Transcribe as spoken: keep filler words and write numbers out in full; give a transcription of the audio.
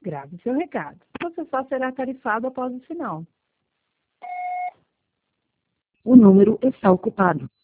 Grave seu recado. Você só será tarifado após o sinal. O número está ocupado.